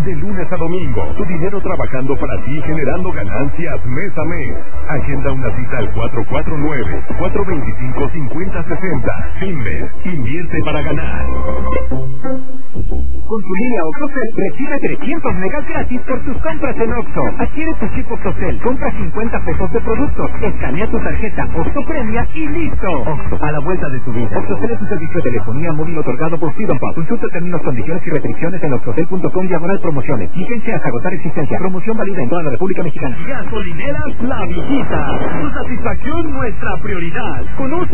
De lunes a domingo, tu dinero trabajando para ti, generando ganancias mes a mes. Agenda una cita al 449-425-5060. Finver, invierte para ganar. Con tu línea Octocel, recibe 300 megas gratis por tus compras en Oxxo. Adquiere tu chip Octocel, compra 50 pesos de productos, escanea tu tarjeta Oxxo Premia y listo. Oxxo, a la vuelta de tu vida. Octocel es un servicio de telefonía móvil otorgado por Freedom Pop. Consulta términos, condiciones y restricciones en oxtocel.com/promociones. Vigencia hasta agotar existencia. Promoción válida en toda la República Mexicana. Gasolineras La Villita. Tu satisfacción nuestra prioridad. Conoce